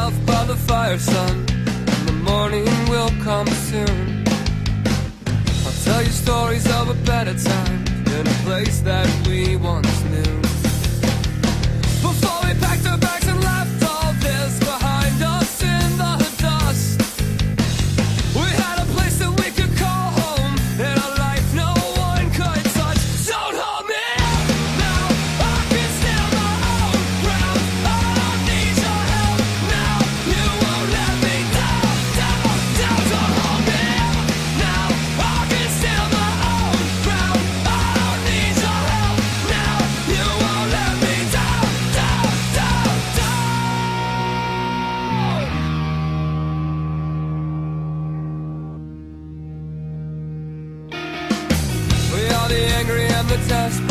yourself by the fire, son, and the morning will come soon. I'll tell you stories of a better time in a place that we once knew. Before we packed our bags and left all this behind us in the dust, we had a place that we could call home, and a life no one could touch. Don't hold me up now, I can stand my own ground. I don't need your help now, you won't let me down, down, down. Don't hold me up now, I can stand my own ground. I don't need your help now, you won't let me down, down, down, down. We are the angry and the desperate.